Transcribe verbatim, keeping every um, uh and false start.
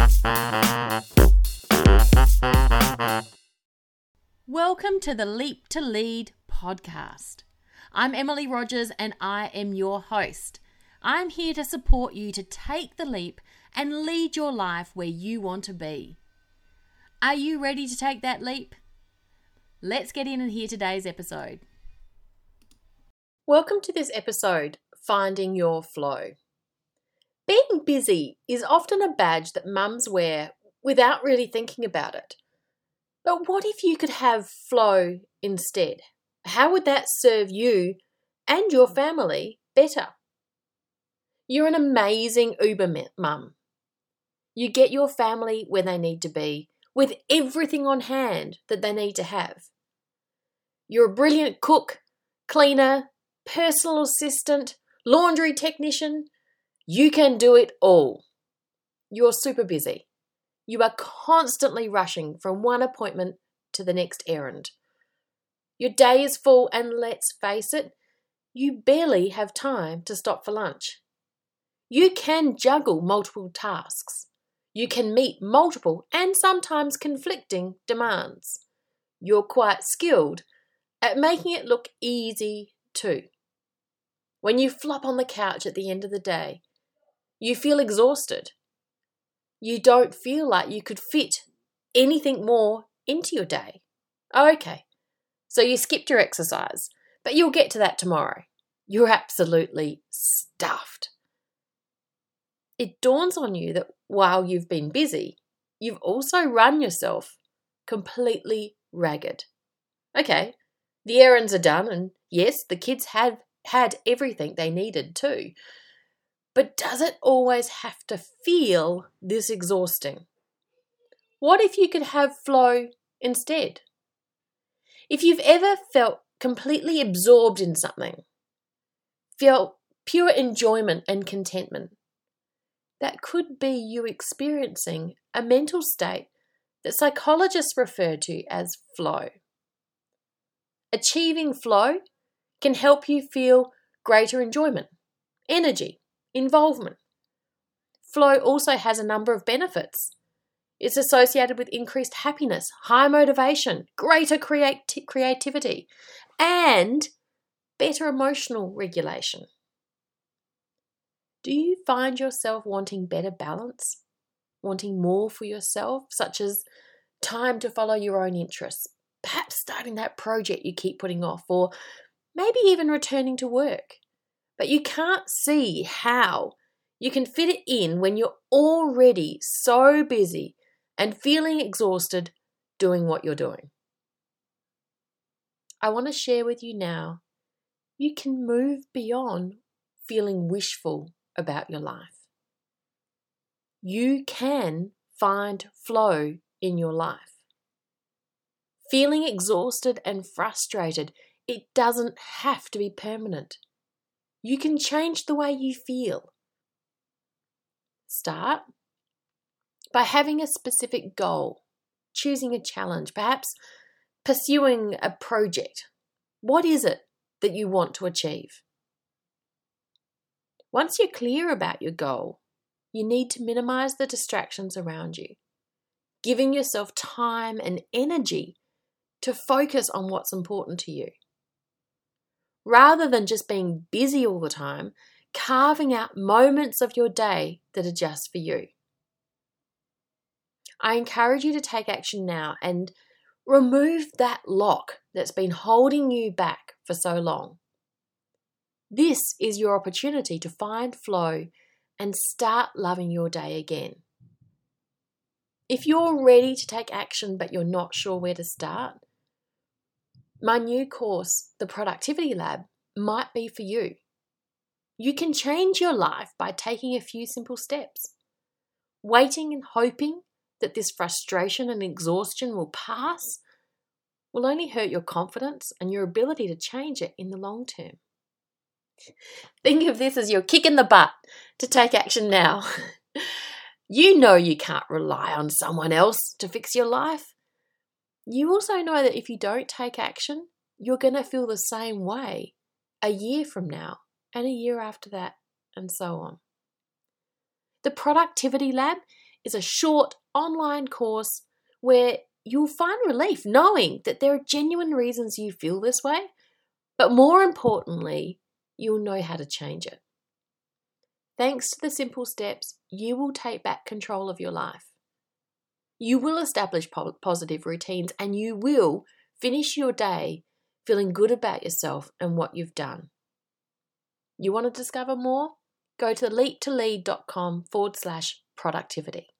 Welcome to the Leap to Lead podcast. I'm Emily Rogers and I am your host. I'm here to support you to take the leap and lead your life where you want to be. Are you ready to take that leap? Let's get in and hear today's episode. Welcome to this episode, Finding Your Flow. Being busy is often a badge that mums wear without really thinking about it. But what if you could have flow instead? How would that serve you and your family better? You're an amazing Uber mum. You get your family where they need to be with everything on hand that they need to have. You're a brilliant cook, cleaner, personal assistant, laundry technician. You can do it all. You're super busy. You are constantly rushing from one appointment to the next errand. Your day is full and let's face it, you barely have time to stop for lunch. You can juggle multiple tasks. You can meet multiple and sometimes conflicting demands. You're quite skilled at making it look easy too. When you flop on the couch at the end of the day, you feel exhausted. You don't feel like you could fit anything more into your day. Okay, so you skipped your exercise, but you'll get to that tomorrow. You're absolutely stuffed. It dawns on you that while you've been busy, you've also run yourself completely ragged. Okay, the errands are done, and yes, the kids have had everything they needed too. But does it always have to feel this exhausting? What if you could have flow instead? If you've ever felt completely absorbed in something, felt pure enjoyment and contentment, that could be you experiencing a mental state that psychologists refer to as flow. Achieving flow can help you feel greater enjoyment, energy, involvement. Flow also has a number of benefits. It's associated with increased happiness, high motivation, greater creati- creativity, and better emotional regulation. Do you find yourself wanting better balance, wanting more for yourself, such as time to follow your own interests, perhaps starting that project you keep putting off, or maybe even returning to work? But you can't see how you can fit it in when you're already so busy and feeling exhausted doing what you're doing. I want to share with you now, you can move beyond feeling wishful about your life. You can find flow in your life. Feeling exhausted and frustrated, it doesn't have to be permanent. You can change the way you feel. Start by having a specific goal, choosing a challenge, perhaps pursuing a project. What is it that you want to achieve? Once you're clear about your goal, you need to minimize the distractions around you, giving yourself time and energy to focus on what's important to you. Rather than just being busy all the time, carving out moments of your day that are just for you. I encourage you to take action now and remove that lock that's been holding you back for so long. This is your opportunity to find flow and start loving your day again. If you're ready to take action but you're not sure where to start, my new course, The Productivity Lab, might be for you. You can change your life by taking a few simple steps. Waiting and hoping that this frustration and exhaustion will pass will only hurt your confidence and your ability to change it in the long term. Think of this as your kick in the butt to take action now. You know you can't rely on someone else to fix your life. You also know that if you don't take action, you're going to feel the same way a year from now and a year after that and so on. The Productivity Lab is a short online course where you'll find relief knowing that there are genuine reasons you feel this way, but more importantly, you'll know how to change it. Thanks to the simple steps, you will take back control of your life. You will establish positive routines and you will finish your day feeling good about yourself and what you've done. You want to discover more? Go to leap to lead dot com forward slash productivity.